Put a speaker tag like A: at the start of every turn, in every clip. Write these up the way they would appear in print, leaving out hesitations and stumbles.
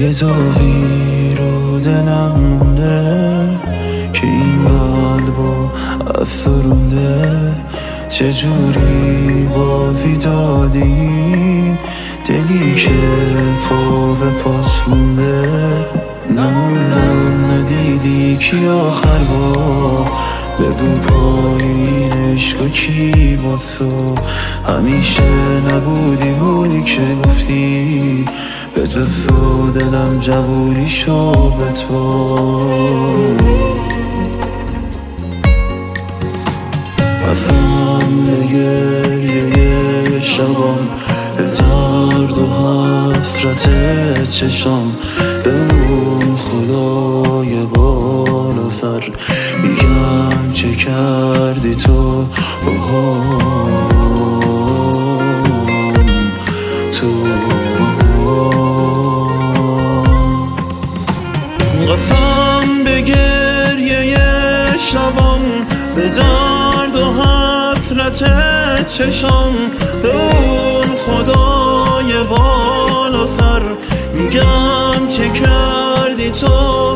A: یه داغی رو دلم مونده که این قلبو افسرونده. چجوری باوی دادی دلی که پا به پاس مونده؟ نموندم ندیدی کی آخر با بگو پایین عشق و کی با تو همیشه نبودی که گفتی به جز تو دلم جوونی شو به تو. رفتم به گریه شبام به درد و حسرت چشام به اون خدای بالا سر میگم چه کردی تو قسم به گریه شبام به درد و حسرت چشام به اون خدای بالا سر میگم چه کردی تو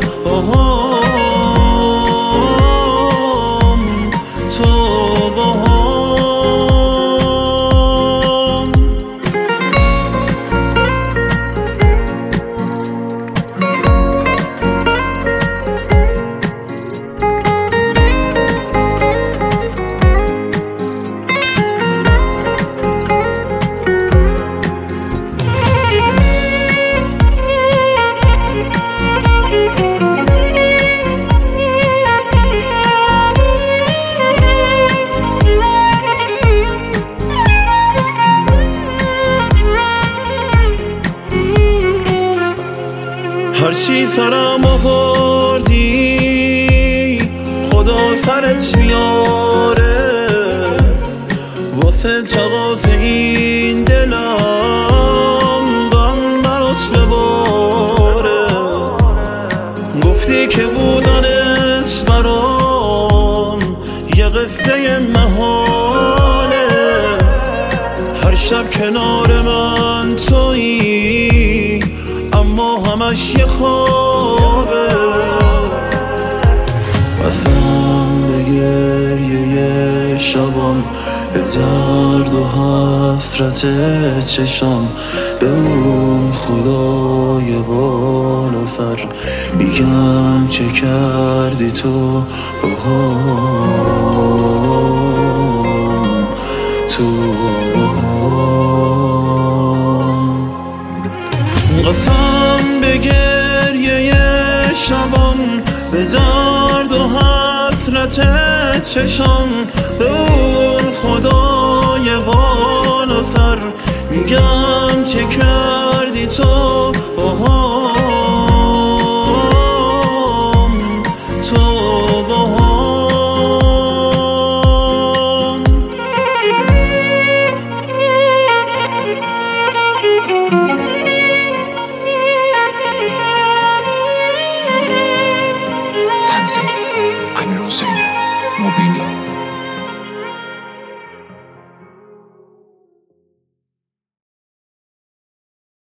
A: هرچی سرم آوردی خدا سرت میاره واسه جواز این دلم غم برات بباره. گفتی که بودنت برام یه قصه محاله هر شب کنار من تویی اما همش یه خوابه. قسم به گریه شبام به درد و حسرت چشام به اون خدای بالا سر میگم چه کردی تو قسم به گریه شبام به درد و حسرت چشام به اون خدای بالا سر میگم چه کردی تو